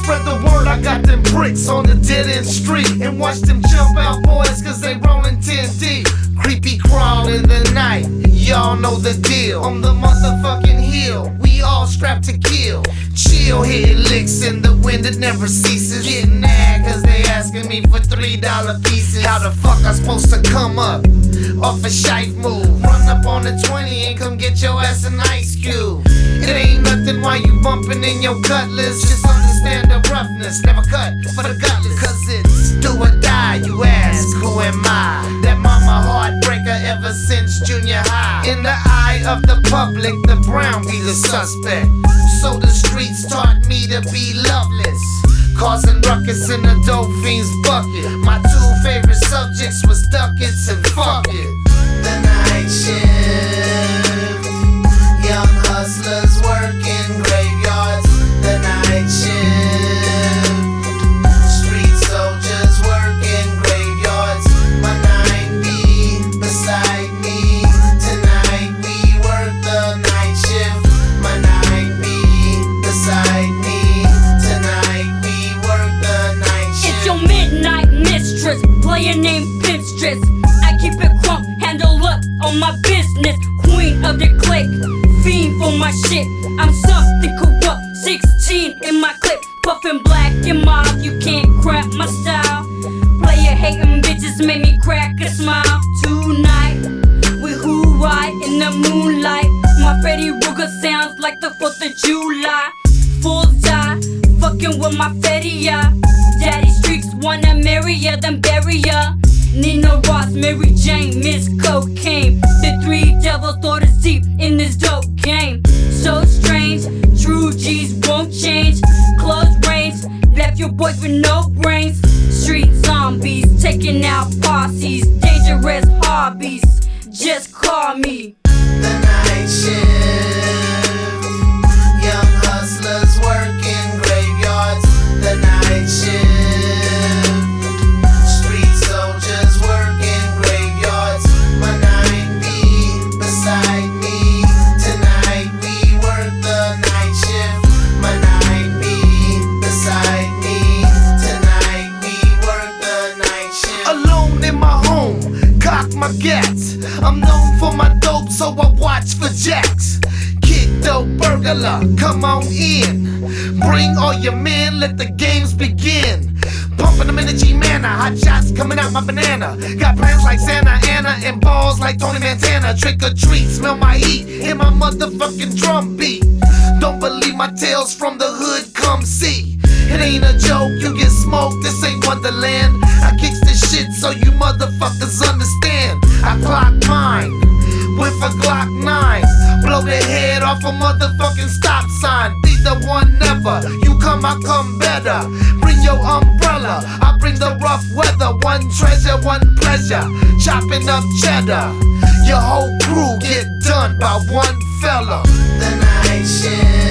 Spread the word, I got them bricks on the dead end street. And watch them jump out boys, cause they rollin' 10 deep. Creepy crawl in the night, y'all know the deal. On the motherfucking hill, we all strapped to kill. Chill, hit licks in the wind, it never ceases. Getting mad cause they asking me for $3 pieces. How the fuck I supposed to come up off a shite move? Run up on the 20 and come get your ass an ice cube. It ain't nothing while you bumping in your cutlass. Just understand the roughness, never cut for the gutless. Cause it's do or die, you ask, who am I? That mama heartbreaker ever since junior high. In the eye of the public, the brown be the suspect. So the streets taught me to be loveless, causing ruckus in the dope fiend's bucket. My two favorite subjects was ducats and fuck it. The night shift, young hustlers working graveyards. The night shift, street soldiers working graveyards. My 9B beside me, tonight we work the night shift. My 9B beside me, tonight we work the night shift. It's your midnight mistress, player named Pimpstress. I keep it crunk, handle up on my business. Queen of the clique, fiend for my shit. I'm something corrupt, 16 in my clip. Puffin' black and mob, you can't crap my style. Player hating bitches make me crack a smile. Tonight, we who ride in the moonlight. My Freddy Ruger sounds like the 4th of July. Fools die, fucking with my Fetty, Daddy streets wanna marry ya, then bury ya. Nina Ross, Mary Jane, Miss Cocaine. The 3 devils thought it's deep in this dope game. So strange, true G's won't change. Close range, left your boys with no brains. Street zombies, taking out posses. Dangerous hobbies, just call me. The night shift, young hustlers working graveyards. The night shift, street soldiers working graveyards. My 9B beside me, tonight we work the night shift. My 9B beside me, tonight we work the night shift. Alone in my home, cock my gats. I'm known for my dope, so I watch for jacks. Kick the burglar, come on in. Bring all your men, let the games begin. Pumping them in the G-Manna, hot shots coming out my banana. Got plans like Santa Ana and balls like Tony Montana. Trick or treat, smell my heat in my motherfucking drum beat. Don't believe my tales from the hood, come see. It ain't a joke, you get smoked, this ain't Wonderland. I kicks this shit so you motherfuckers understand. I clock mine with a Glock 9. Blow the head off a motherfucking stop sign. Be the one never, you come, I come better. Bring your umbrella, I bring the rough weather. One treasure, one pleasure, chopping up cheddar. Your whole crew get done by one fella. The night shift.